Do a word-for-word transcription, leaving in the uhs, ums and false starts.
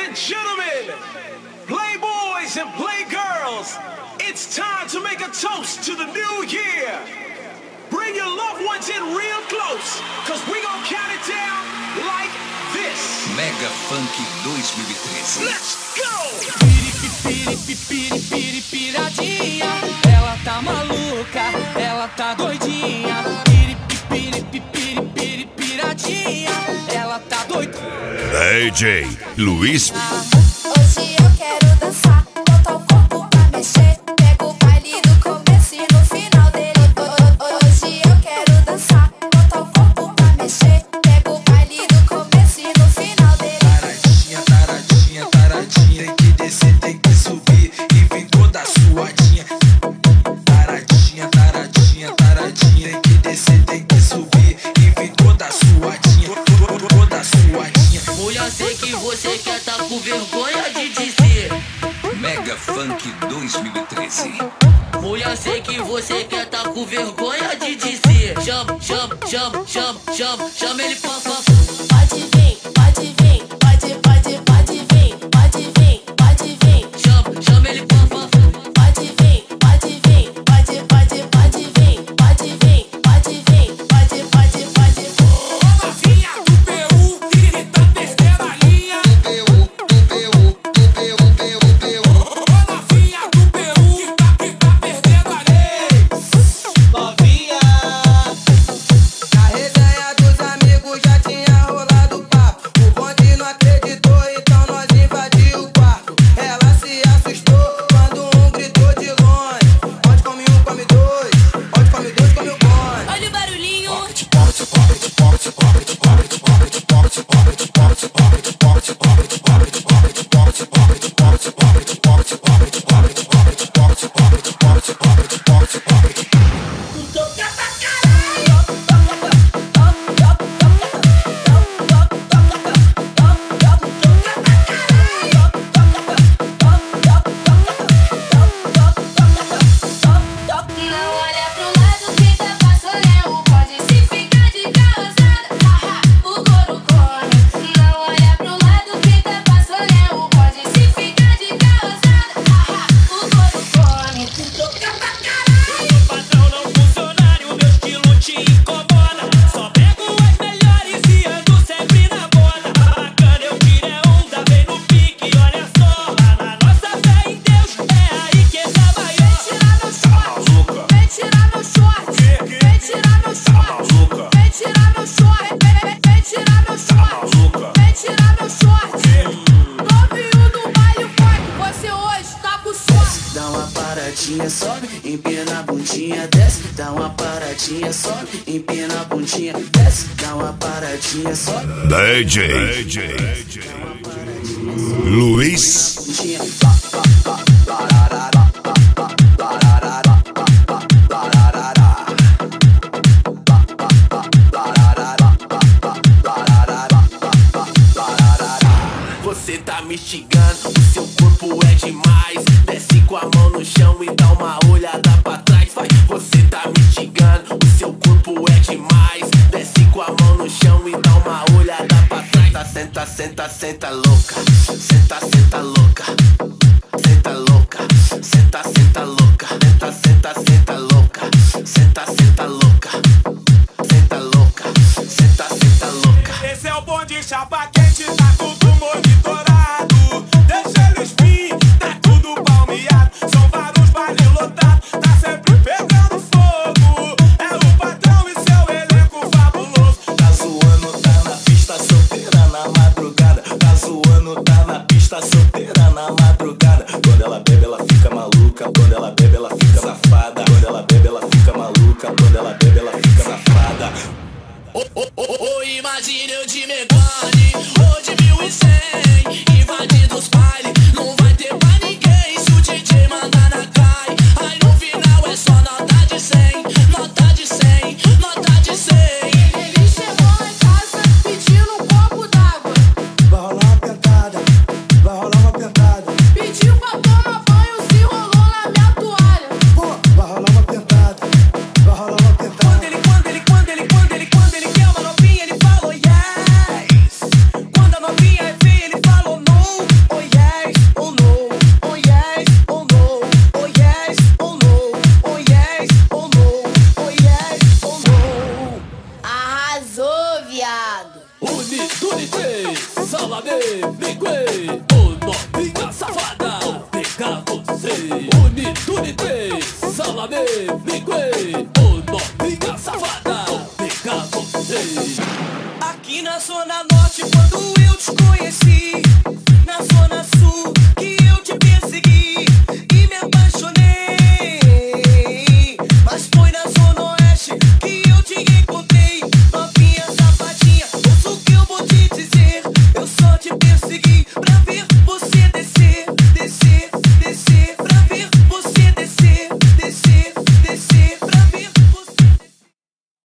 and gentlemen, playboys and playgirls, it's time to make a toast to the new year. Bring your loved ones in real close, cause we gon' count it down like this. Mega Funk dois mil e treze. Let's go! Piradinha, ela tá maluca, ela tá doidinha. Piradinha, ela tá doida. D J Luiz. Hoje eu quero dançar, botar o corpo pra mexer. Pega o baile no começo e no final dele. Hoje eu quero dançar, botar o corpo pra mexer. Pega o baile no começo e no final dele. Taradinha, taradinha, taradinha. Tem que descer, tem que subir e vem toda suadinha. Taradinha, taradinha, taradinha. Tem que descer, tem que subir e vem toda suadinha. Toda suadinha. Mulher, sei que você quer tá com vergonha de dizer. Mega Funk dois mil e treze. Mulher, sei que você quer tá com vergonha de dizer. Chama, chama, chama, chama, chama, chama ele pra fã. Pode vir, pode vir, pode, pode, pode vir, pode vir, pode vir. Chama, chama ele pra fã. Pode vir, pode vir, pode, pode, pode vir, pode vir, pode vir, pode, pode, pode vir. Ô novinha do Peru, que tá perdendo a linha. Ô novinha do Peru, que tá, que tá perdendo a lei. Novinha. Na resenha dos amigos já tinha rolado papo. O bonde não acreditou, então nós invadiu o quarto. Ela se assustou quando um gritou de longe. Onde come um, come dois. Onde come dois, come o bonde. Olha o barulhinho. Não olha pro lado que tá passando. Pode se ficar de causada. Haha, o couro come. Não olha pro lado que tá passando. Pode se ficar de causada. Haha, o couro come. O patrão não funcionário, meu estilo te incomoda. Só pego as melhores e ando sempre na moda. Bacana, eu tiro é onda, vem no pique, olha só. Na nossa fé em Deus, é aí que tá maior. Vem tirar meu short. Vem tirar meu short. Vem tirar meu short. Vem tirar meu short. Vem tirar meu short. Novinho do baile funk, você hoje tá com sorte. Dá uma paradinha, sobe, empina a bundinha, desce. Dá uma paradinha, sobe, empina a bundinha, desce. Dá uma paradinha, sobe, D J Luiz. bundinha. Você tá me xingando, o seu corpo é demais. Desce com a mão no chão e dá uma olhada pra trás. Vai, você tá me xingando, o seu corpo é demais. Desce com a mão no chão e dá uma olhada pra trás. Tá, senta, senta, senta louca. Senta, senta louca. Senta louca. Senta, senta louca. Senta, senta, senta louca. Senta, senta louca. Senta louca. Senta, senta louca. Esse é o bonde chapa quente, tá tudo monitorado. Deixa eles vir, tá tudo palmeado. São vários bailes lotados, tá sempre pegando fogo. É o patrão e seu elenco fabuloso. Tá zoando, tá na pista solteira na madrugada. Tá zoando, tá na pista solteira na madrugada. Quando ela bebe, ela fica maluca. Quando ela bebe, ela fica safada. Quando ela bebe, ela fica maluca. Quando ela bebe, ela fica safada. Oh, oh, oh, oh, imagine eu de Megane, ou de mil e cem, invadindo os bailes, não vai ter pra ninguém. Se o D J mandar na cai, aí no final é só nota de cem, nota de cem, nota de cem. Ele chegou em casa pedindo um copo d'água. Vai rolar uma pentada, vai rolar uma pentada. Pediu pra tomar banho, se rolou na minha toalha. Pô, vai rolar uma pentada, vai rolar uma pentada. Quando ele, quando ele, quando ele, quando ele, quando ele quer uma novinha, ele falou yes. Quando a novinha é feia, ele falou no. Unité, salame, linguê. Ô novinha safada, vou pegar você. Unité, salame, linguê. Ô novinha safada, vou pegar você. Aqui na zona norte